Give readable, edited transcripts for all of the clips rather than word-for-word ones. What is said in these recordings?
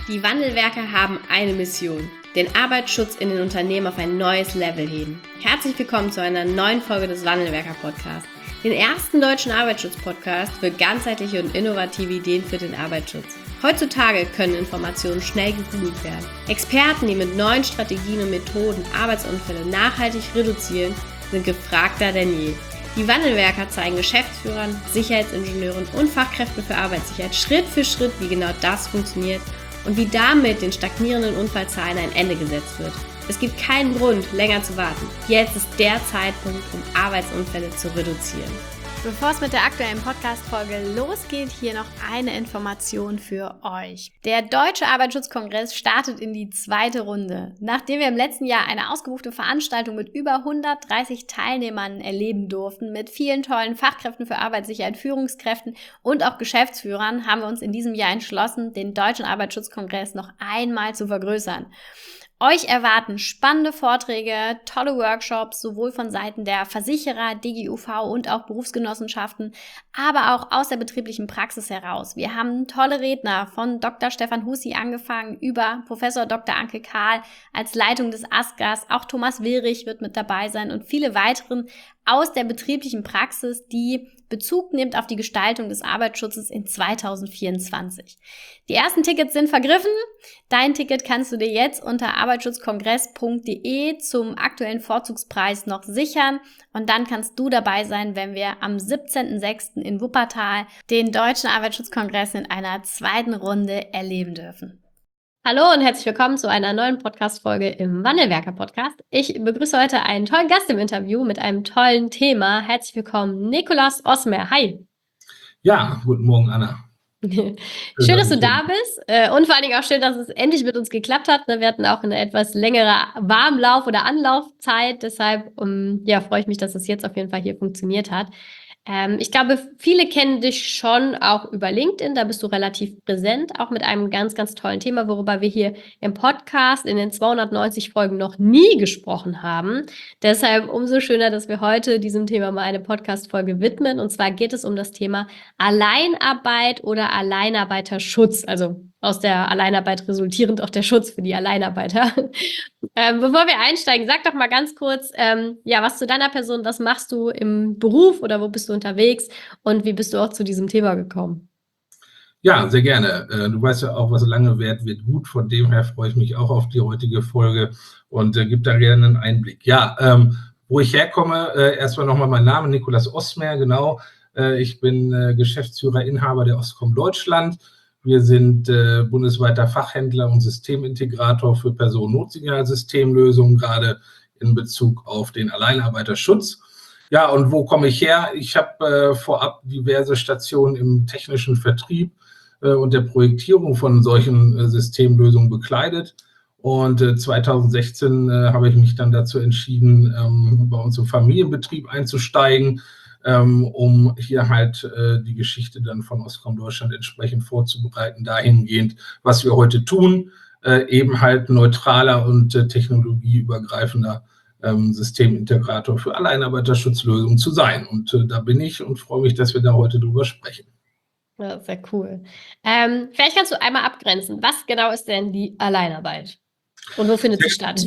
Die Wandelwerker haben eine Mission: den Arbeitsschutz in den Unternehmen auf ein neues Level heben. Herzlich willkommen zu einer neuen Folge des Wandelwerker-Podcasts, den ersten deutschen Arbeitsschutz-Podcast für ganzheitliche und innovative Ideen für den Arbeitsschutz. Heutzutage können Informationen schnell gegoogelt werden. Experten, die mit neuen Strategien und Methoden Arbeitsunfälle nachhaltig reduzieren, sind gefragter denn je. Die Wandelwerker zeigen Geschäftsführern, Sicherheitsingenieuren und Fachkräften für Arbeitssicherheit Schritt für Schritt, wie genau das funktioniert und wie damit den stagnierenden Unfallzahlen ein Ende gesetzt wird. Es gibt keinen Grund, länger zu warten. Jetzt ist der Zeitpunkt, um Arbeitsunfälle zu reduzieren. Bevor es mit der aktuellen Podcast-Folge losgeht, hier noch eine Information für euch. Der Deutsche Arbeitsschutzkongress startet in die zweite Runde. Nachdem wir im letzten Jahr eine ausgebuchte Veranstaltung mit über 130 Teilnehmern erleben durften, mit vielen tollen Fachkräften für Arbeitssicherheit, Führungskräften und auch Geschäftsführern, haben wir uns in diesem Jahr entschlossen, den Deutschen Arbeitsschutzkongress noch einmal zu vergrößern. Euch erwarten spannende Vorträge, tolle Workshops, sowohl von Seiten der Versicherer, DGUV und auch Berufsgenossenschaften, aber auch aus der betrieblichen Praxis heraus. Wir haben tolle Redner von Dr. Stefan Hussi angefangen über Professor Dr. Anke Kahl als Leitung des ASGAs. Auch Thomas Willrich wird mit dabei sein und viele weiteren aus der betrieblichen Praxis, die Bezug nimmt auf die Gestaltung des Arbeitsschutzes in 2024. Die ersten Tickets sind vergriffen. Dein Ticket kannst du dir jetzt unter arbeitsschutzkongress.de zum aktuellen Vorzugspreis noch sichern. Und dann kannst du dabei sein, wenn wir am 17.06. in Wuppertal den Deutschen Arbeitsschutzkongress in einer zweiten Runde erleben dürfen. Hallo und herzlich willkommen zu einer neuen Podcast-Folge im Wandelwerker-Podcast. Ich begrüße heute einen tollen Gast im Interview mit einem tollen Thema. Herzlich willkommen, Nikolaus Osmer. Hi. Ja, guten Morgen, Anna. Schön, dass du da bist und vor allen Dingen auch schön, dass es endlich mit uns geklappt hat. Wir hatten auch eine etwas längere Warmlauf- oder Anlaufzeit. Deshalb freue ich mich, dass es jetzt auf jeden Fall hier funktioniert hat. Ich glaube, viele kennen dich schon auch über LinkedIn, da bist du relativ präsent, auch mit einem ganz, ganz tollen Thema, worüber wir hier im Podcast in den 290 Folgen noch nie gesprochen haben. Deshalb umso schöner, dass wir heute diesem Thema mal eine Podcast-Folge widmen. Und zwar geht es um das Thema Alleinarbeit oder Alleinarbeiterschutz, also aus der Alleinarbeit resultierend auch der Schutz für die Alleinarbeiter. Bevor wir einsteigen, sag doch mal ganz kurz, was zu deiner Person, was machst du im Beruf oder wo bist du unterwegs und wie bist du auch zu diesem Thema gekommen? Ja, sehr gerne. Du weißt ja auch, was lange währt, wird gut. Von dem her freue ich mich auch auf die heutige Folge und gebe da gerne einen Einblick. Ja, wo ich herkomme, erstmal nochmal mein Name, Nikolaus Osmer, genau. Ich bin Geschäftsführer, Inhaber der Oscom Deutschland. Wir sind bundesweiter Fachhändler und Systemintegrator für Personennotsignalsystemlösungen, gerade in Bezug auf den Alleinarbeiterschutz. Ja, und wo komme ich her? Ich habe vorab diverse Stationen im technischen Vertrieb und der Projektierung von solchen Systemlösungen bekleidet. Und 2016 habe ich mich dann dazu entschieden, bei uns im Familienbetrieb einzusteigen, um hier halt die Geschichte dann von Oscom Deutschland entsprechend vorzubereiten, dahingehend, was wir heute tun, eben halt neutraler und technologieübergreifender Systemintegrator für Alleinarbeiterschutzlösungen zu sein. Und da bin ich und freue mich, dass wir da heute drüber sprechen. Ja, sehr cool. Vielleicht kannst du einmal abgrenzen, was genau ist denn die Alleinarbeit? Und wo findet sie statt?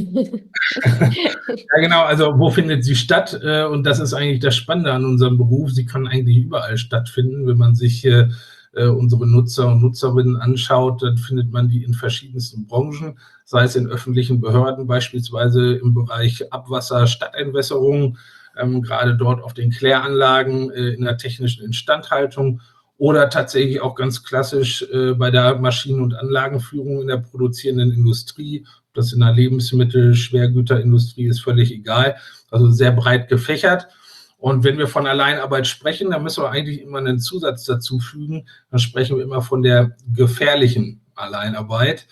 Ja, genau, also wo findet sie statt? Und das ist eigentlich das Spannende an unserem Beruf. Sie kann eigentlich überall stattfinden. Wenn man sich unsere Nutzer und Nutzerinnen anschaut, dann findet man die in verschiedensten Branchen, sei es in öffentlichen Behörden, beispielsweise im Bereich Abwasser, Stadtentwässerung, gerade dort auf den Kläranlagen, in der technischen Instandhaltung oder tatsächlich auch ganz klassisch bei der Maschinen- und Anlagenführung in der produzierenden Industrie. Ob das in der Lebensmittel-, Schwergüterindustrie ist völlig egal, also sehr breit gefächert. Und wenn wir von Alleinarbeit sprechen, dann müssen wir eigentlich immer einen Zusatz dazu fügen. Dann sprechen wir immer von der gefährlichen Alleinarbeit.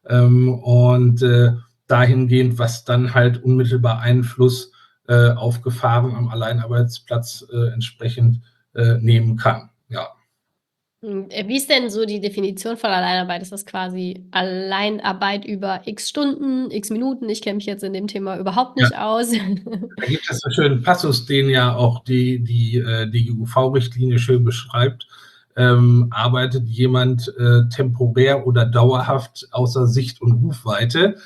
Dahingehend, was dann halt unmittelbar Einfluss auf Gefahren am Alleinarbeitsplatz entsprechend nehmen kann. Ja. Wie ist denn so die Definition von Alleinarbeit? Ist das quasi Alleinarbeit über x Stunden, x Minuten? Ich kenne mich jetzt in dem Thema überhaupt nicht aus. Da gibt es einen schönen Passus, den ja auch die DGUV-Richtlinie schön beschreibt. arbeitet jemand temporär oder dauerhaft außer Sicht und Rufweite,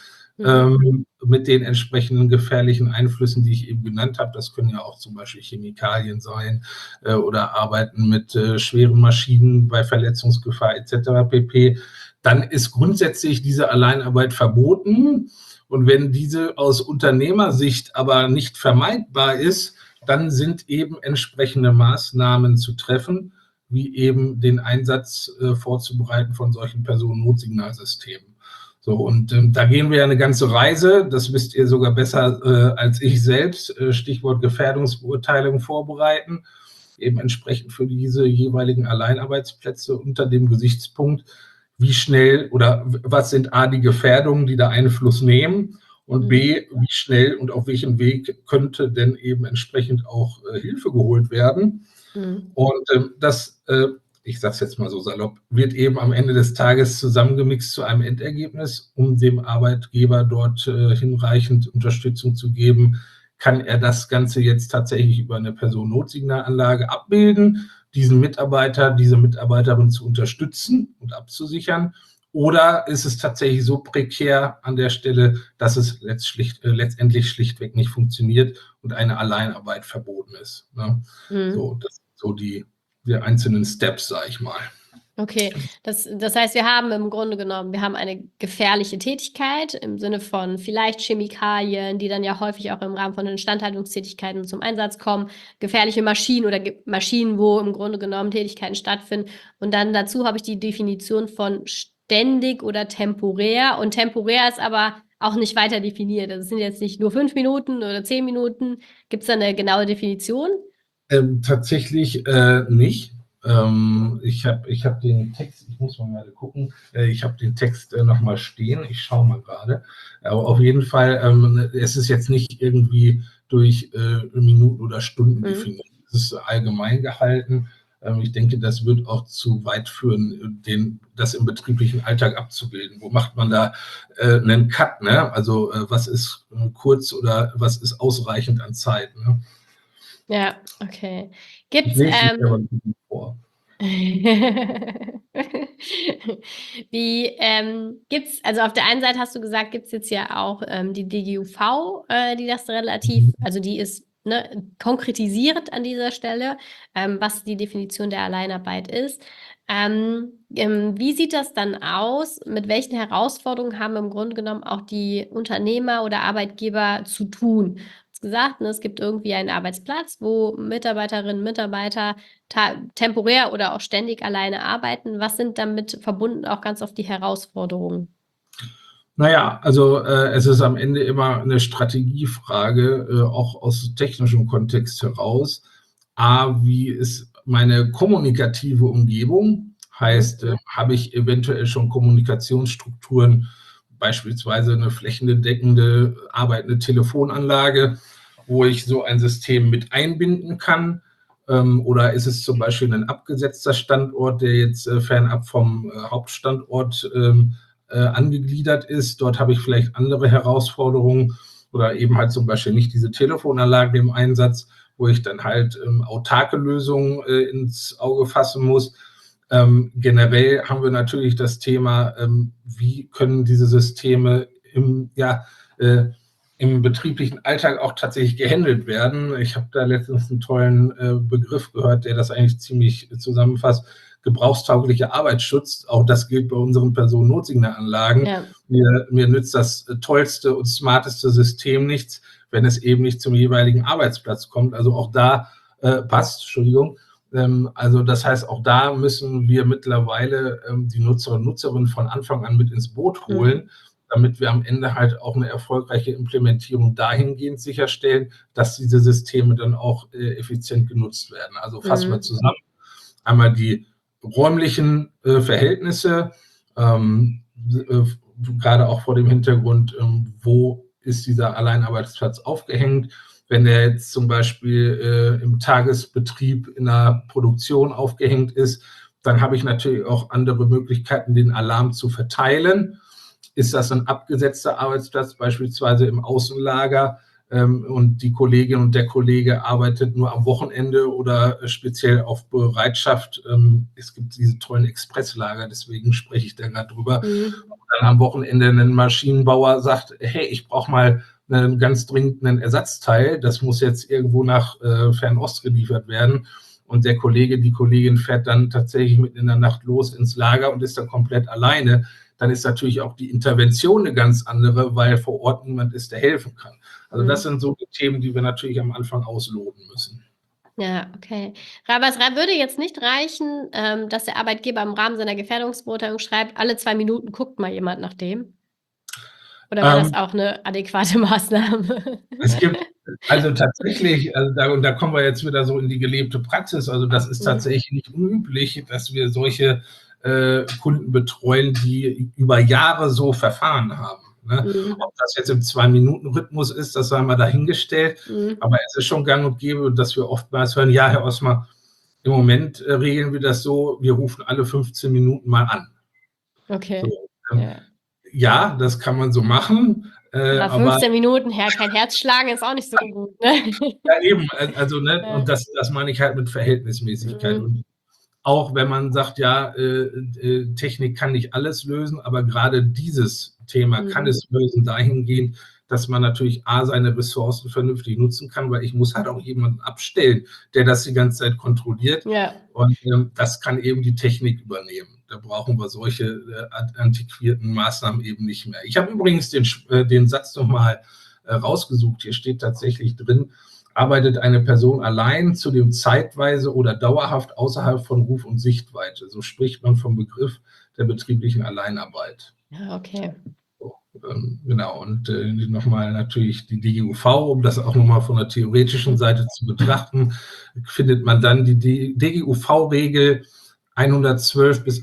mit den entsprechenden gefährlichen Einflüssen, die ich eben genannt habe. Das können ja auch zum Beispiel Chemikalien sein oder Arbeiten mit schweren Maschinen bei Verletzungsgefahr etc. pp. Dann ist grundsätzlich diese Alleinarbeit verboten. Und wenn diese aus Unternehmersicht aber nicht vermeidbar ist, dann sind eben entsprechende Maßnahmen zu treffen, wie eben den Einsatz vorzubereiten von solchen Personennnotsignalsystemen. So, und da gehen wir ja eine ganze Reise, das wisst ihr sogar besser als ich selbst, Stichwort Gefährdungsbeurteilung vorbereiten, eben entsprechend für diese jeweiligen Alleinarbeitsplätze unter dem Gesichtspunkt, wie schnell oder was sind A, die Gefährdungen, die da Einfluss nehmen, und B, wie schnell und auf welchem Weg könnte denn eben entsprechend auch Hilfe geholt werden. Und das, ich sage es jetzt mal so salopp, wird eben am Ende des Tages zusammengemixt zu einem Endergebnis, um dem Arbeitgeber dort hinreichend Unterstützung zu geben. Kann er das Ganze jetzt tatsächlich über eine Personennotsignalanlage abbilden, diesen Mitarbeiter, diese Mitarbeiterin zu unterstützen und abzusichern? Oder ist es tatsächlich so prekär an der Stelle, dass es letztendlich schlichtweg nicht funktioniert und eine Alleinarbeit verboten ist? Ne? So, das sind so die einzelnen Steps, sage ich mal. Okay, das heißt, wir haben im Grunde genommen, wir haben eine gefährliche Tätigkeit im Sinne von vielleicht Chemikalien, die dann ja häufig auch im Rahmen von Instandhaltungstätigkeiten zum Einsatz kommen, gefährliche Maschinen oder Maschinen, wo im Grunde genommen Tätigkeiten stattfinden. Und dann dazu habe ich die Definition von ständig oder temporär. Und temporär ist aber auch nicht weiter definiert. Also es sind jetzt nicht nur 5 Minuten oder 10 Minuten. Gibt es da eine genaue Definition? Tatsächlich nicht. Ich hab den Text, ich muss mal gerade gucken, ich habe den Text nochmal stehen, ich schaue mal gerade. Aber auf jeden Fall, es ist jetzt nicht irgendwie durch Minuten oder Stunden definiert. Es ist allgemein gehalten. Ich denke, das wird auch zu weit führen, das im betrieblichen Alltag abzubilden. Wo macht man da einen Cut? Ne? Also was ist kurz oder was ist ausreichend an Zeit? Ne? Ja, okay. Gibt's vor. Gibt's, also auf der einen Seite hast du gesagt, gibt's jetzt ja auch die DGUV, die das relativ, also die ist konkretisiert an dieser Stelle, was die Definition der Alleinarbeit ist. Wie sieht das dann aus? Mit welchen Herausforderungen haben im Grunde genommen auch die Unternehmer oder Arbeitgeber zu tun? Gesagt, es gibt irgendwie einen Arbeitsplatz, wo Mitarbeiterinnen und Mitarbeiter temporär oder auch ständig alleine arbeiten. Was sind damit verbunden auch ganz oft die Herausforderungen? Naja, also es ist am Ende immer eine Strategiefrage, auch aus technischem Kontext heraus. A, wie ist meine kommunikative Umgebung? Heißt, habe ich eventuell schon Kommunikationsstrukturen, beispielsweise eine flächendeckende arbeitende Telefonanlage, wo ich so ein System mit einbinden kann? Oder ist es zum Beispiel ein abgesetzter Standort, der jetzt fernab vom Hauptstandort angegliedert ist? Dort habe ich vielleicht andere Herausforderungen oder eben halt zum Beispiel nicht diese Telefonanlage im Einsatz, wo ich dann halt autarke Lösungen ins Auge fassen muss. Generell haben wir natürlich das Thema, wie können diese Systeme im betrieblichen Alltag auch tatsächlich gehandelt werden. Ich habe da letztens einen tollen Begriff gehört, der das eigentlich ziemlich zusammenfasst. Gebrauchstauglicher Arbeitsschutz, auch das gilt bei unseren Personennotsignalanlagen. Ja. Mir nützt das tollste und smarteste System nichts, wenn es eben nicht zum jeweiligen Arbeitsplatz kommt. Also auch da also das heißt, auch da müssen wir mittlerweile die Nutzer und Nutzerinnen von Anfang an mit ins Boot holen, damit wir am Ende halt auch eine erfolgreiche Implementierung dahingehend sicherstellen, dass diese Systeme dann auch effizient genutzt werden. Also fassen wir zusammen. Einmal die räumlichen Verhältnisse, gerade auch vor dem Hintergrund, wo ist dieser Alleinarbeitsplatz aufgehängt. Wenn der jetzt zum Beispiel im Tagesbetrieb in der Produktion aufgehängt ist, dann habe ich natürlich auch andere Möglichkeiten, den Alarm zu verteilen. Ist das ein abgesetzter Arbeitsplatz, beispielsweise im Außenlager, und die Kollegin und der Kollege arbeitet nur am Wochenende oder speziell auf Bereitschaft. Es gibt diese tollen Expresslager, deswegen spreche ich da gerade drüber. Dann am Wochenende ein Maschinenbauer sagt, hey, ich brauche mal einen ganz dringenden Ersatzteil, das muss jetzt irgendwo nach Fernost geliefert werden. Und der Kollege, die Kollegin fährt dann tatsächlich mitten in der Nacht los ins Lager und ist dann komplett alleine. Dann ist natürlich auch die Intervention eine ganz andere, weil vor Ort niemand ist, der helfen kann. Also das sind so die Themen, die wir natürlich am Anfang ausloten müssen. Ja, okay. Aber es würde jetzt nicht reichen, dass der Arbeitgeber im Rahmen seiner Gefährdungsbeurteilung schreibt, alle 2 Minuten guckt mal jemand nach dem? Oder wäre das auch eine adäquate Maßnahme? Es gibt also tatsächlich, da kommen wir jetzt wieder so in die gelebte Praxis. Also das ist tatsächlich nicht unüblich, dass wir solche Kunden betreuen, die über Jahre so Verfahren haben. Ne? Ob das jetzt im 2-Minuten-Rhythmus ist, das sei mal dahingestellt. Aber es ist schon gang und gäbe, dass wir oftmals hören, ja, Herr Osmer, im Moment regeln wir das so, wir rufen alle 15 Minuten mal an. Okay. So, ja, das kann man so machen. Aber 15 Minuten, kein Herzschlagen ist auch nicht so gut. Ne? Ja, eben. Also, ne, und das meine ich halt mit Verhältnismäßigkeit. Und auch wenn man sagt, ja, Technik kann nicht alles lösen, aber gerade dieses Thema kann es lösen dahingehend, dass man natürlich seine Ressourcen vernünftig nutzen kann, weil ich muss halt auch jemanden abstellen, der das die ganze Zeit kontrolliert. Ja. Und das kann eben die Technik übernehmen. Da brauchen wir solche antiquierten Maßnahmen eben nicht mehr. Ich habe übrigens den Satz nochmal rausgesucht. Hier steht tatsächlich drin, arbeitet eine Person allein, zudem zeitweise oder dauerhaft außerhalb von Ruf und Sichtweite. So spricht man vom Begriff der betrieblichen Alleinarbeit. Ja, okay. So, genau, und nochmal natürlich die DGUV, um das auch nochmal von der theoretischen Seite zu betrachten, findet man dann die DGUV-Regel 112 bis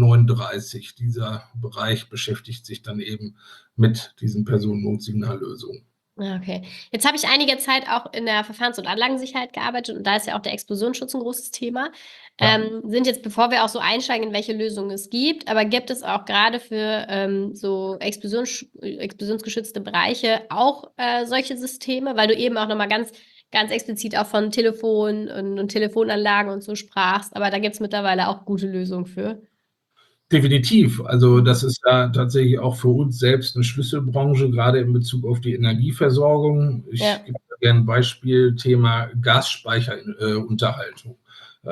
139. Dieser Bereich beschäftigt sich dann eben mit diesen Personennotsignallausungen. Okay. Jetzt habe ich einige Zeit auch in der Verfahrens- und Anlagensicherheit gearbeitet und da ist ja auch der Explosionsschutz ein großes Thema. Ja. Sind jetzt, bevor wir auch so einsteigen, in welche Lösungen es gibt, aber gibt es auch gerade für so explosionsgeschützte Bereiche auch solche Systeme, weil du eben auch nochmal ganz explizit auch von Telefon und Telefonanlagen und so sprachst, aber da gibt es mittlerweile auch gute Lösungen für. Definitiv. Also das ist ja tatsächlich auch für uns selbst eine Schlüsselbranche, gerade in Bezug auf die Energieversorgung. Ich gebe da gerne ein Beispiel, Thema Gasspeicherunterhaltung.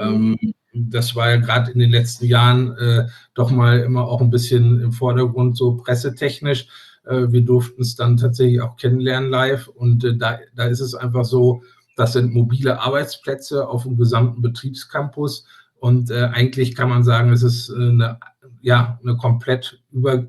Das war ja gerade in den letzten Jahren doch mal immer auch ein bisschen im Vordergrund, so pressetechnisch. Wir durften es dann tatsächlich auch kennenlernen live und da ist es einfach so, das sind mobile Arbeitsplätze auf dem gesamten Betriebscampus und eigentlich kann man sagen, es ist eine komplett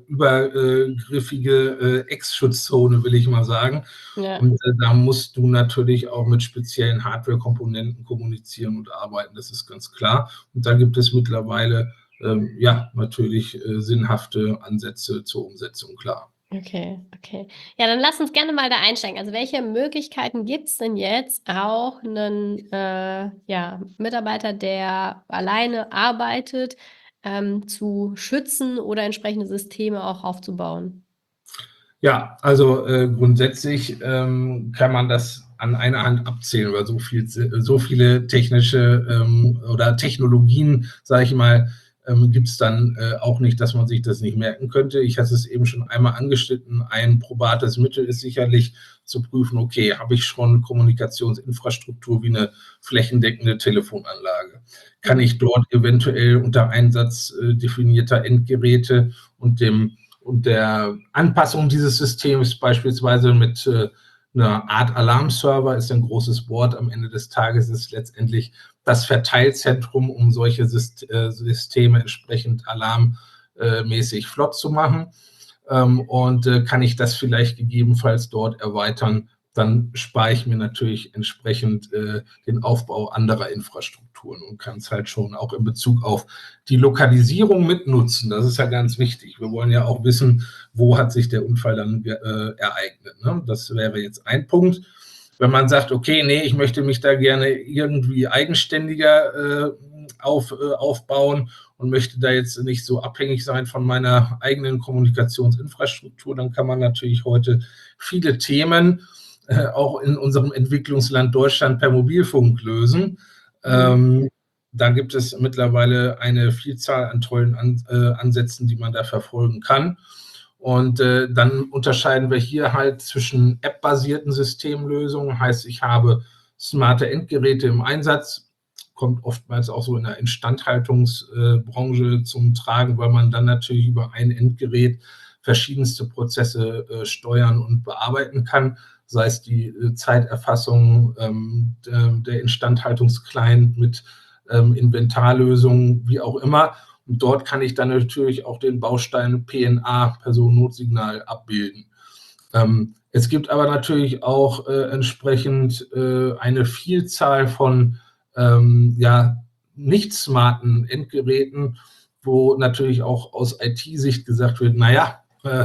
übergriffige Ex-Schutzzone, will ich mal sagen. Ja. Und da musst du natürlich auch mit speziellen Hardware-Komponenten kommunizieren und arbeiten, das ist ganz klar. Und da gibt es mittlerweile natürlich sinnhafte Ansätze zur Umsetzung, klar. Okay. Ja, dann lass uns gerne mal da einsteigen. Also welche Möglichkeiten gibt es denn jetzt auch einen Mitarbeiter, der alleine arbeitet, zu schützen oder entsprechende Systeme auch aufzubauen? Ja, also grundsätzlich kann man das an einer Hand abzählen, weil so viele technische oder Technologien, sage ich mal, gibt es dann auch nicht, dass man sich das nicht merken könnte. Ich hatte es eben schon einmal angeschnitten. Ein probates Mittel ist sicherlich zu prüfen, okay, habe ich schon Kommunikationsinfrastruktur wie eine flächendeckende Telefonanlage? Kann ich dort eventuell unter Einsatz definierter Endgeräte und der Anpassung dieses Systems beispielsweise mit einer Art Alarmserver, ist ein großes Wort, am Ende des Tages ist letztendlich das Verteilzentrum, um solche Systeme entsprechend alarmmäßig flott zu machen. Und kann ich das vielleicht gegebenenfalls dort erweitern, dann spare ich mir natürlich entsprechend den Aufbau anderer Infrastrukturen und kann es halt schon auch in Bezug auf die Lokalisierung mitnutzen. Das ist ja ganz wichtig. Wir wollen ja auch wissen, wo hat sich der Unfall dann ereignet. Ne? Das wäre jetzt ein Punkt. Wenn man sagt, okay, nee, ich möchte mich da gerne irgendwie eigenständiger aufbauen und möchte da jetzt nicht so abhängig sein von meiner eigenen Kommunikationsinfrastruktur, dann kann man natürlich heute viele Themen auch in unserem Entwicklungsland Deutschland per Mobilfunk lösen. Da gibt es mittlerweile eine Vielzahl an tollen Ansätzen, die man da verfolgen kann. Und dann unterscheiden wir hier halt zwischen App-basierten Systemlösungen, heißt, ich habe smarte Endgeräte im Einsatz, kommt oftmals auch so in der Instandhaltungsbranche zum Tragen, weil man dann natürlich über ein Endgerät verschiedenste Prozesse steuern und bearbeiten kann, sei es die Zeiterfassung, der Instandhaltungsclient mit Inventarlösungen, wie auch immer. Und dort kann ich dann natürlich auch den Baustein PNA, Personennnotsignal, abbilden. Es gibt aber natürlich auch entsprechend eine Vielzahl von nicht smarten Endgeräten, wo natürlich auch aus IT-Sicht gesagt wird, naja,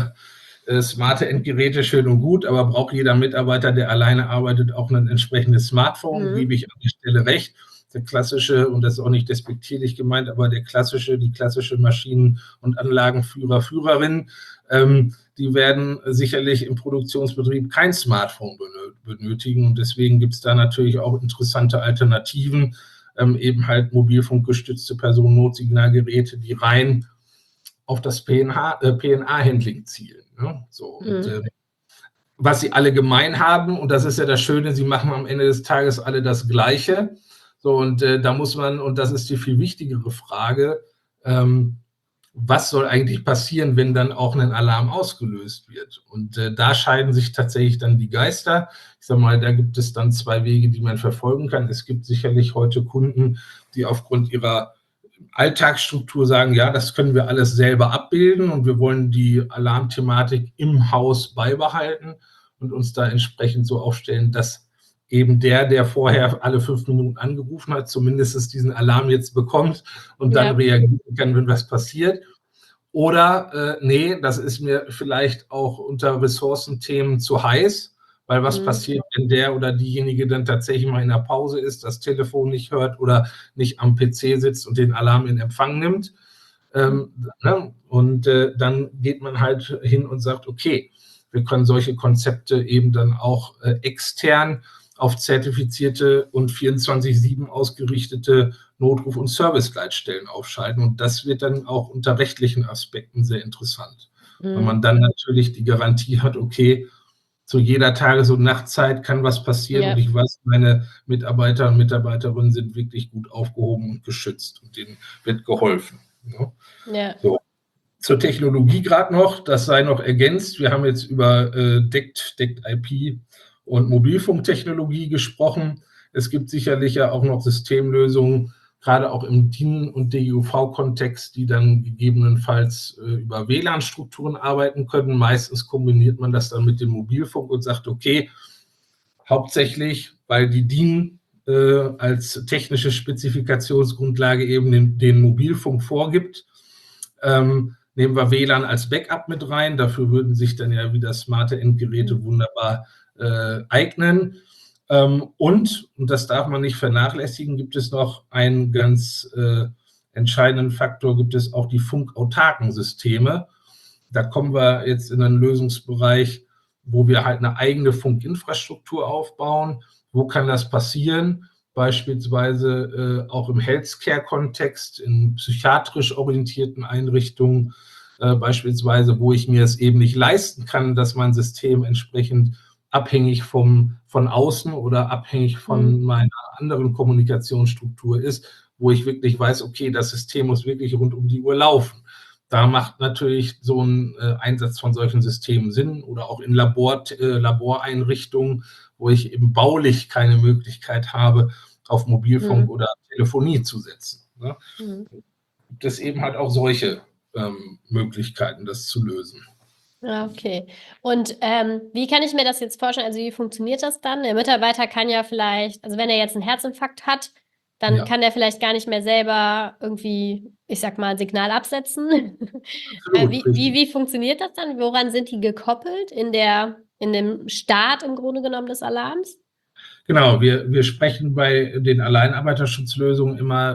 smarte Endgeräte schön und gut, aber braucht jeder Mitarbeiter, der alleine arbeitet, auch ein entsprechendes Smartphone, gebe ich an der Stelle recht. Der klassische, und das ist auch nicht despektierlich gemeint, aber die klassische Maschinen- und Anlagenführer, Führerinnen, die werden sicherlich im Produktionsbetrieb kein Smartphone benötigen. Und deswegen gibt es da natürlich auch interessante Alternativen, eben halt mobilfunkgestützte Personennnotsignalgeräte, die rein auf das PNA-Handling zielen. Ne? So, und, was sie alle gemein haben, und das ist ja das Schöne, sie machen am Ende des Tages alle das Gleiche. So, und da muss man, und das ist die viel wichtigere Frage, was soll eigentlich passieren, wenn dann auch ein Alarm ausgelöst wird? Und da scheiden sich tatsächlich dann die Geister. Ich sage mal, da gibt es dann zwei Wege, die man verfolgen kann. Es gibt sicherlich heute Kunden, die aufgrund ihrer Alltagsstruktur sagen, ja, das können wir alles selber abbilden und wir wollen die Alarmthematik im Haus beibehalten und uns da entsprechend so aufstellen, dass eben der vorher alle 5 Minuten angerufen hat, zumindest diesen Alarm jetzt bekommt und dann reagieren kann, wenn was passiert. Oder nee, das ist mir vielleicht auch unter Ressourcenthemen zu heiß, weil was passiert, wenn der oder diejenige dann tatsächlich mal in der Pause ist, das Telefon nicht hört oder nicht am PC sitzt und den Alarm in Empfang nimmt. Und dann geht man halt hin und sagt, okay, wir können solche Konzepte eben dann auch extern auf zertifizierte und 24/7 ausgerichtete Notruf- und Serviceleitstellen aufschalten. Und das wird dann auch unter rechtlichen Aspekten sehr interessant. Weil man dann natürlich die Garantie hat, okay, zu jeder Tages- und Nachtzeit kann was passieren und ich weiß, meine Mitarbeiter und Mitarbeiterinnen sind wirklich gut aufgehoben und geschützt und denen wird geholfen. Ne? Ja. So. Zur Technologie gerade noch, das sei noch ergänzt. Wir haben jetzt über DECT IP und Mobilfunktechnologie gesprochen. Es gibt sicherlich ja auch noch Systemlösungen, gerade auch im DIN- und DIUV-Kontext, die dann gegebenenfalls über WLAN-Strukturen arbeiten können. Meistens kombiniert man das dann mit dem Mobilfunk und sagt, okay, hauptsächlich, weil die DIN als technische Spezifikationsgrundlage eben den Mobilfunk vorgibt, nehmen wir WLAN als Backup mit rein. Dafür würden sich dann ja wieder smarte Endgeräte wunderbar eignen. Und das darf man nicht vernachlässigen, gibt es noch einen ganz entscheidenden Faktor, gibt es auch die funkautarken Systeme. Da kommen wir jetzt in einen Lösungsbereich, wo wir halt eine eigene Funkinfrastruktur aufbauen. Wo kann das passieren? Beispielsweise auch im Healthcare-Kontext, in psychiatrisch orientierten Einrichtungen, beispielsweise, wo ich mir es eben nicht leisten kann, dass mein System entsprechend abhängig von außen oder abhängig von meiner anderen Kommunikationsstruktur ist, wo ich wirklich weiß, okay, das System muss wirklich rund um die Uhr laufen. Da macht natürlich so ein Einsatz von solchen Systemen Sinn oder auch in Laboreinrichtungen, wo ich eben baulich keine Möglichkeit habe, auf Mobilfunk oder Telefonie zu setzen. Ne? Gibt es eben halt auch solche Möglichkeiten, das zu lösen. Ja, okay. Und wie kann ich mir das jetzt vorstellen? Also wie funktioniert das dann? Der Mitarbeiter kann ja vielleicht, also wenn er jetzt einen Herzinfarkt hat, dann kann der vielleicht gar nicht mehr selber irgendwie, ich sag mal, ein Signal absetzen. Wie funktioniert das dann? Woran sind die gekoppelt in dem Start im Grunde genommen des Alarms? Genau, wir sprechen bei den Alleinarbeiterschutzlösungen immer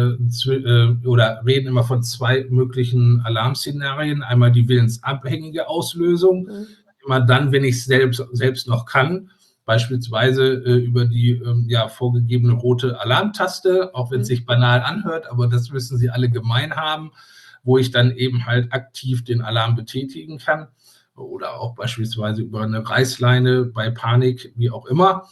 oder reden immer von zwei möglichen Alarmszenarien. Einmal die willensabhängige Auslösung, immer dann, wenn ich es selbst noch kann. beispielsweise über die vorgegebene rote Alarmtaste, auch wenn es sich banal anhört, aber das müssen Sie alle gemein haben, wo ich dann eben halt aktiv den Alarm betätigen kann oder auch beispielsweise über eine Reißleine bei Panik, wie auch immer.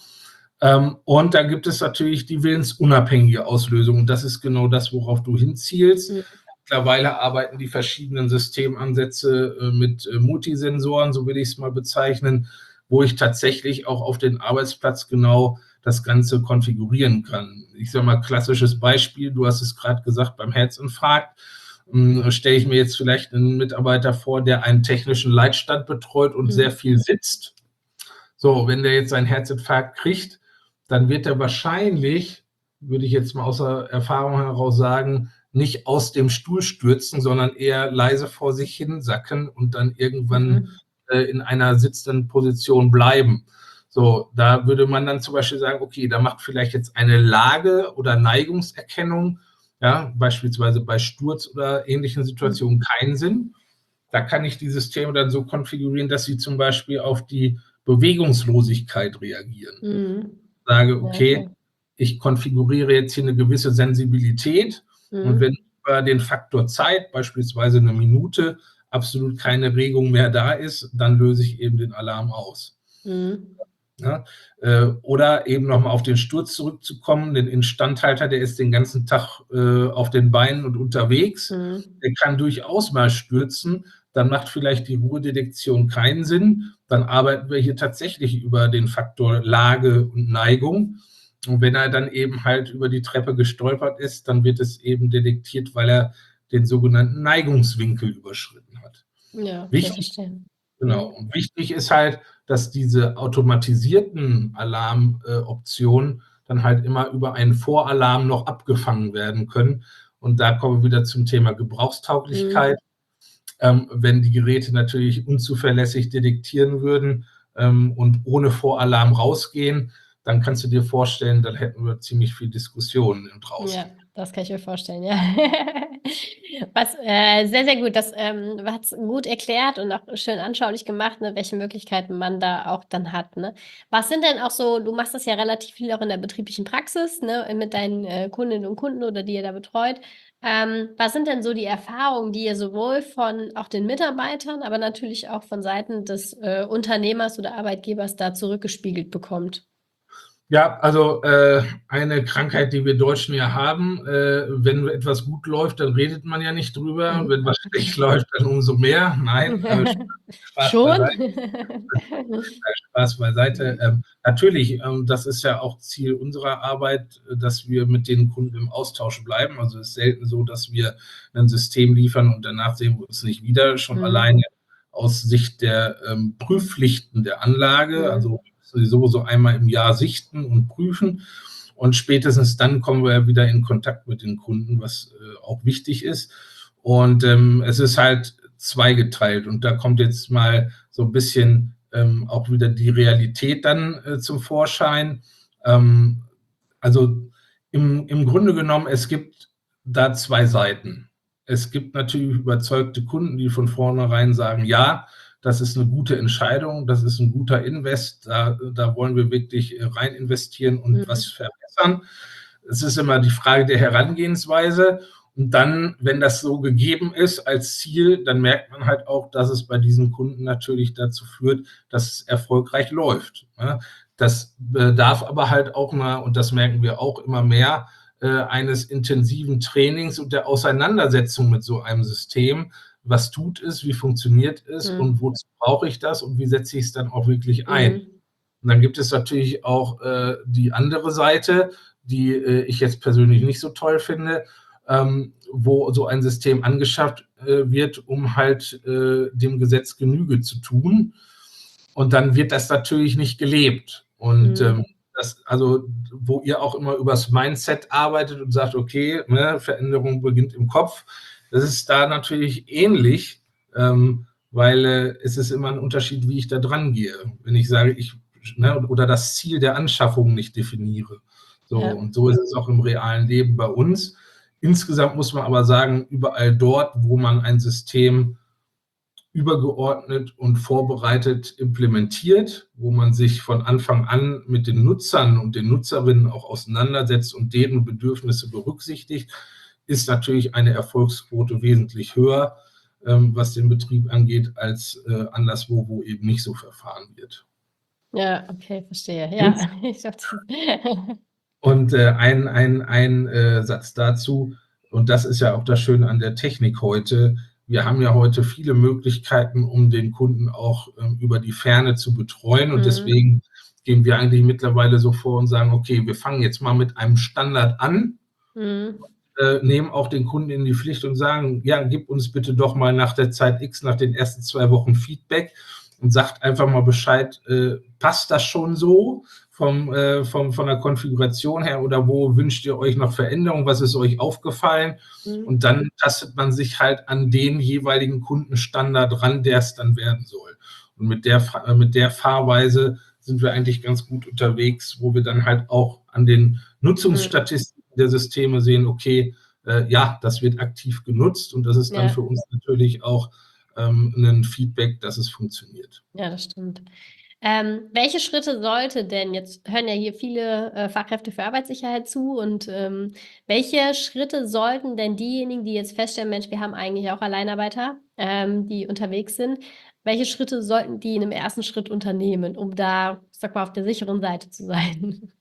Und dann gibt es natürlich die willensunabhängige Auslösung und das ist genau das, worauf du hinzielst. Mittlerweile arbeiten die verschiedenen Systemansätze mit Multisensoren, so will ich es mal bezeichnen, wo ich tatsächlich auch auf den Arbeitsplatz genau das Ganze konfigurieren kann. Ich sage mal, klassisches Beispiel, du hast es gerade gesagt, beim Herzinfarkt, stelle ich mir jetzt vielleicht einen Mitarbeiter vor, der einen technischen Leitstand betreut und sehr viel sitzt. So, wenn der jetzt einen Herzinfarkt kriegt, dann wird er wahrscheinlich, würde ich jetzt mal aus der Erfahrung heraus sagen, nicht aus dem Stuhl stürzen, sondern eher leise vor sich hin sacken und dann irgendwann in einer sitzenden Position bleiben. So, da würde man dann zum Beispiel sagen, okay, da macht vielleicht jetzt eine Lage- oder Neigungserkennung, ja, beispielsweise bei Sturz oder ähnlichen Situationen keinen Sinn. Da kann ich die Systeme dann so konfigurieren, dass sie zum Beispiel auf die Bewegungslosigkeit reagieren. Sage, okay, ich konfiguriere jetzt hier eine gewisse Sensibilität und wenn über den Faktor Zeit, beispielsweise eine Minute, absolut keine Regung mehr da ist, dann löse ich eben den Alarm aus. Ja, oder eben nochmal auf den Sturz zurückzukommen, den Instandhalter, der ist den ganzen Tag auf den Beinen und unterwegs, der kann durchaus mal stürzen, dann macht vielleicht die Ruhedetektion keinen Sinn, dann arbeiten wir hier tatsächlich über den Faktor Lage und Neigung und wenn er dann eben halt über die Treppe gestolpert ist, dann wird es eben detektiert, weil er den sogenannten Neigungswinkel überschritten hat. Ja, wichtig, genau. Und wichtig ist halt, dass diese automatisierten Alarmoptionen dann halt immer über einen Voralarm noch abgefangen werden können. Und da kommen wir wieder zum Thema Gebrauchstauglichkeit. Wenn die Geräte natürlich unzuverlässig detektieren würden und ohne Voralarm rausgehen, dann kannst du dir vorstellen, dann hätten wir ziemlich viel Diskussionen draußen. Ja, das kann ich mir vorstellen, ja. Was sehr, sehr gut. Das hat's gut erklärt und auch schön anschaulich gemacht, ne, welche Möglichkeiten man da auch dann hat, ne? Was sind denn auch so du machst das ja relativ viel auch in der betrieblichen Praxis, ne, mit deinen Kundinnen und Kunden oder die ihr da betreut. Was sind denn so die Erfahrungen, die ihr sowohl von auch den Mitarbeitern, aber natürlich auch von Seiten des Unternehmers oder Arbeitgebers da zurückgespiegelt bekommt? Ja, also eine Krankheit, die wir Deutschen ja haben, wenn etwas gut läuft, dann redet man ja nicht drüber. Wenn was schlecht läuft, dann umso mehr. Nein, Spaß Schon? beiseite. Spaß beiseite. Natürlich, das ist ja auch Ziel unserer Arbeit, dass wir mit den Kunden im Austausch bleiben. Also es ist selten so, dass wir ein System liefern und danach sehen wir uns nicht wieder. Schon alleine aus Sicht der Prüfpflichten der Anlage, also sowieso so einmal im Jahr sichten und prüfen. Und spätestens dann kommen wir wieder in Kontakt mit den Kunden, was auch wichtig ist. Und es ist halt zweigeteilt. Und da kommt jetzt mal so ein bisschen auch wieder die Realität dann zum Vorschein. Also im Grunde genommen, es gibt da zwei Seiten. Es gibt natürlich überzeugte Kunden, die von vornherein sagen, ja, das ist eine gute Entscheidung, das ist ein guter Invest, da wollen wir wirklich rein investieren und was verbessern. Es ist immer die Frage der Herangehensweise. Und dann, wenn das so gegeben ist als Ziel, dann merkt man halt auch, dass es bei diesen Kunden natürlich dazu führt, dass es erfolgreich läuft. Das bedarf aber halt auch mal, und das merken wir auch immer mehr, eines intensiven Trainings und der Auseinandersetzung mit so einem System. Was tut es, wie funktioniert es und wozu brauche ich das und wie setze ich es dann auch wirklich ein? Und dann gibt es natürlich auch die andere Seite, die ich jetzt persönlich nicht so toll finde, wo so ein System angeschafft wird, um halt dem Gesetz Genüge zu tun. Und dann wird das natürlich nicht gelebt. Und also, wo ihr auch immer übers Mindset arbeitet und sagt, okay, ne, Veränderung beginnt im Kopf, das ist da natürlich ähnlich, weil es ist immer ein Unterschied, wie ich da dran gehe. Wenn ich sage, oder das Ziel der Anschaffung nicht definiere. So, und so ist es auch im realen Leben bei uns. Insgesamt muss man aber sagen, überall dort, wo man ein System übergeordnet und vorbereitet implementiert, wo man sich von Anfang an mit den Nutzern und den Nutzerinnen auch auseinandersetzt und deren Bedürfnisse berücksichtigt, ist natürlich eine Erfolgsquote wesentlich höher, was den Betrieb angeht, als anderswo, wo eben nicht so verfahren wird. Ja, okay, verstehe. Ja, ich glaube, Und ein Satz dazu, und das ist ja auch das Schöne an der Technik heute, wir haben ja heute viele Möglichkeiten, um den Kunden auch über die Ferne zu betreuen. Und deswegen gehen wir eigentlich mittlerweile so vor und sagen, okay, wir fangen jetzt mal mit einem Standard an, nehmen auch den Kunden in die Pflicht und sagen, ja, gib uns bitte doch mal nach der Zeit X, nach den ersten 2 Wochen Feedback und sagt einfach mal Bescheid, passt das schon so von der Konfiguration her oder wo wünscht ihr euch noch Veränderungen, was ist euch aufgefallen? Und dann tastet man sich halt an den jeweiligen Kundenstandard ran, der es dann werden soll. Und mit der Fahrweise sind wir eigentlich ganz gut unterwegs, wo wir dann halt auch an den Nutzungsstatistiken der Systeme sehen, okay, ja, das wird aktiv genutzt und das ist dann für uns natürlich auch ein Feedback, dass es funktioniert. Ja, das stimmt. Welche Schritte sollte denn, jetzt hören ja hier viele Fachkräfte für Arbeitssicherheit zu, und welche Schritte sollten denn diejenigen, die jetzt feststellen, Mensch, wir haben eigentlich auch Alleinarbeiter, die unterwegs sind, welche Schritte sollten die in einem ersten Schritt unternehmen, um da, sag mal, auf der sicheren Seite zu sein?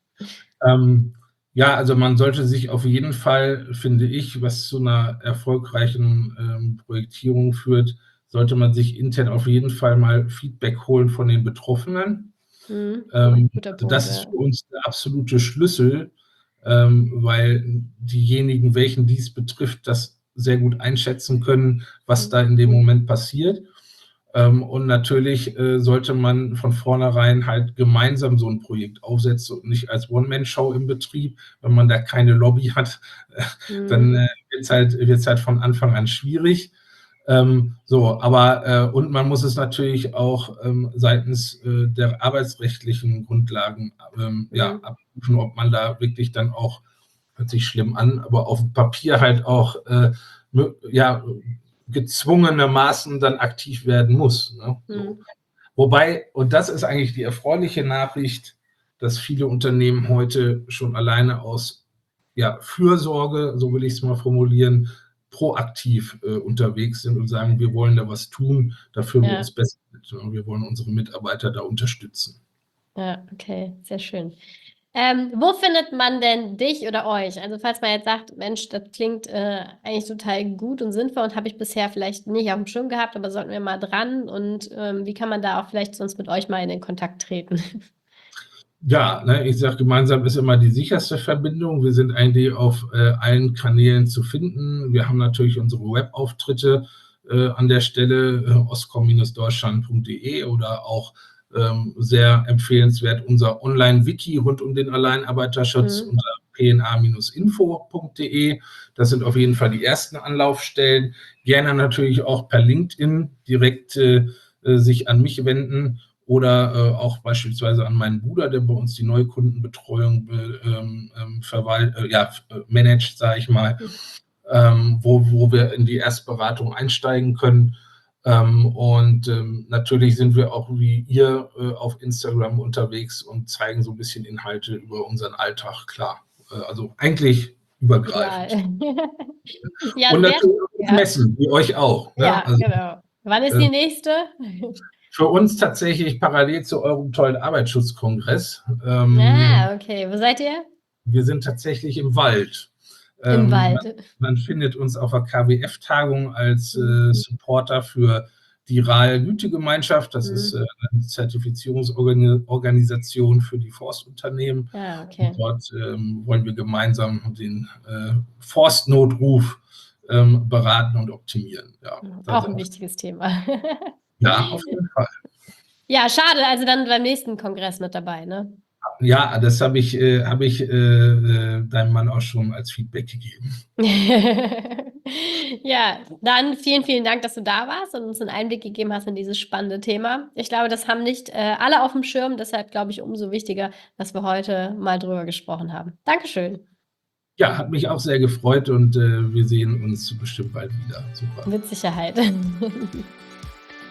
Ja, also man sollte sich auf jeden Fall, finde ich, was zu einer erfolgreichen Projektierung führt, sollte man sich intern auf jeden Fall mal Feedback holen von den Betroffenen. Guter Punkt, das ist für uns der absolute Schlüssel, weil diejenigen, welchen dies betrifft, das sehr gut einschätzen können, was da in dem Moment passiert. Und natürlich sollte man von vornherein halt gemeinsam so ein Projekt aufsetzen und nicht als One-Man-Show im Betrieb. Wenn man da keine Lobby hat, dann wird es halt von Anfang an schwierig. Und man muss es natürlich auch seitens der arbeitsrechtlichen Grundlagen abprüfen, ob man da wirklich dann auch, hört sich schlimm an, aber auf dem Papier halt auch gezwungenermaßen dann aktiv werden muss. Ne? So. Wobei, und das ist eigentlich die erfreuliche Nachricht, dass viele Unternehmen heute schon alleine aus Fürsorge, so will ich es mal formulieren, proaktiv unterwegs sind und sagen, wir wollen da was tun, da fühlen wir uns besser mit. Wir wollen unsere Mitarbeiter da unterstützen. Ja, okay, sehr schön. Wo findet man denn dich oder euch? Also falls man jetzt sagt, Mensch, das klingt eigentlich total gut und sinnvoll und habe ich bisher vielleicht nicht auf dem Schirm gehabt, aber sollten wir mal dran, und wie kann man da auch vielleicht sonst mit euch mal in den Kontakt treten? Ja, ich sage, gemeinsam ist immer die sicherste Verbindung. Wir sind eigentlich auf allen Kanälen zu finden. Wir haben natürlich unsere Webauftritte an der Stelle, oscom-deutschland.de, oder auch sehr empfehlenswert unser Online-Wiki rund um den Alleinarbeiterschutz unter pna-info.de. Das sind auf jeden Fall die ersten Anlaufstellen. Gerne natürlich auch per LinkedIn direkt sich an mich wenden oder auch beispielsweise an meinen Bruder, der bei uns die Neukundenbetreuung managt, sage ich mal, wo wir in die Erstberatung einsteigen können. Natürlich sind wir auch wie ihr auf Instagram unterwegs und zeigen so ein bisschen Inhalte über unseren Alltag, klar. Also eigentlich übergreifend. Ja, und natürlich Messen, wie euch auch. Ne? Ja, genau. Wann ist die nächste? Für uns tatsächlich parallel zu eurem tollen Arbeitsschutzkongress. Okay. Wo seid ihr? Wir sind tatsächlich im Wald. Im Wald. Man findet uns auf der KWF-Tagung als Supporter für die RAL-Gütegemeinschaft. Das ist eine Zertifizierungsorganisation für die Forstunternehmen. Okay. Und dort wollen wir gemeinsam den Forstnotruf beraten und optimieren. Ja, auch ein wichtiges Thema. Ja, auf jeden Fall. Ja, schade, also dann beim nächsten Kongress mit dabei, ne? Ja, das habe ich deinem Mann auch schon als Feedback gegeben. Ja, dann vielen, vielen Dank, dass du da warst und uns einen Einblick gegeben hast in dieses spannende Thema. Ich glaube, das haben nicht alle auf dem Schirm, deshalb glaube ich umso wichtiger, dass wir heute mal drüber gesprochen haben. Dankeschön. Ja, hat mich auch sehr gefreut und wir sehen uns bestimmt bald wieder. Super. Mit Sicherheit.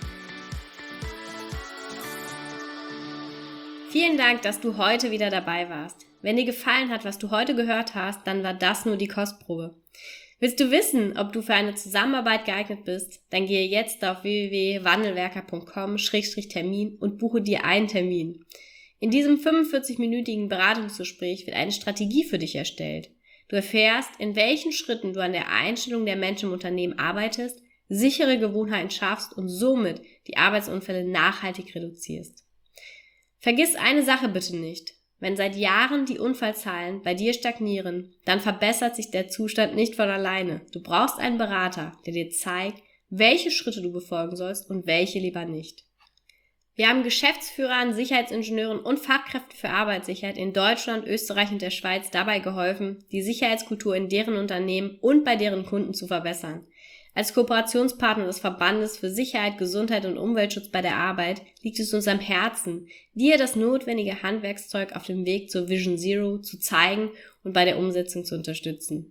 Vielen Dank, dass du heute wieder dabei warst. Wenn dir gefallen hat, was du heute gehört hast, dann war das nur die Kostprobe. Willst du wissen, ob du für eine Zusammenarbeit geeignet bist? Dann gehe jetzt auf www.wandelwerker.com/Termin und buche dir einen Termin. In diesem 45-minütigen Beratungsgespräch wird eine Strategie für dich erstellt. Du erfährst, in welchen Schritten du an der Einstellung der Menschen im Unternehmen arbeitest, sichere Gewohnheiten schaffst und somit die Arbeitsunfälle nachhaltig reduzierst. Vergiss eine Sache bitte nicht. Wenn seit Jahren die Unfallzahlen bei dir stagnieren, dann verbessert sich der Zustand nicht von alleine. Du brauchst einen Berater, der dir zeigt, welche Schritte du befolgen sollst und welche lieber nicht. Wir haben Geschäftsführern, Sicherheitsingenieuren und Fachkräften für Arbeitssicherheit in Deutschland, Österreich und der Schweiz dabei geholfen, die Sicherheitskultur in deren Unternehmen und bei deren Kunden zu verbessern. Als Kooperationspartner des Verbandes für Sicherheit, Gesundheit und Umweltschutz bei der Arbeit liegt es uns am Herzen, dir das notwendige Handwerkszeug auf dem Weg zur Vision Zero zu zeigen und bei der Umsetzung zu unterstützen.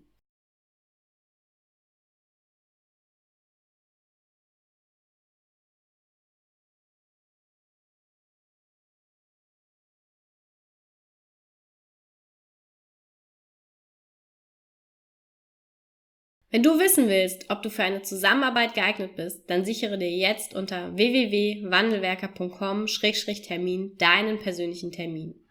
Wenn du wissen willst, ob du für eine Zusammenarbeit geeignet bist, dann sichere dir jetzt unter www.wandelwerker.com/Termin deinen persönlichen Termin.